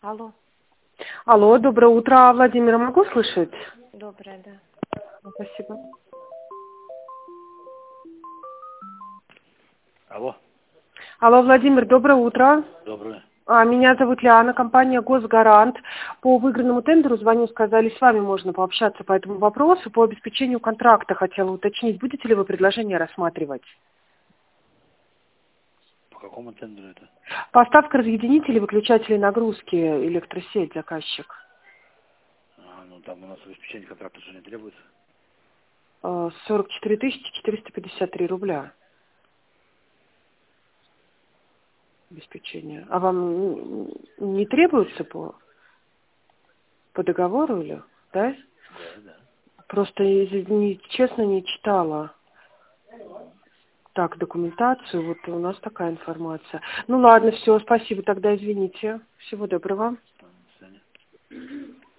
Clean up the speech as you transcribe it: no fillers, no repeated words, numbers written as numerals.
Алло. Алло, доброе утро, Владимира, могу слышать? Доброе, да. Спасибо. Алло. Алло, Владимир, доброе утро. Доброе. Меня зовут Лиана, компания «Госгарант». По выигранному тендеру звоню, сказали, с вами можно пообщаться по этому вопросу. По обеспечению контракта хотела уточнить, будете ли вы предложение рассматривать? По какому тендеру это? Поставка разъединителей, выключателей нагрузки, электросеть, заказчик. Ну там у нас обеспечение контракта же не требуется. 44 453 рубля. Обеспечение. А вам не требуется по договору или? Да? Да. Просто, честно, не читала так документацию. Вот у нас такая информация. Ну ладно, все, спасибо. Тогда извините. Всего доброго. До свидания.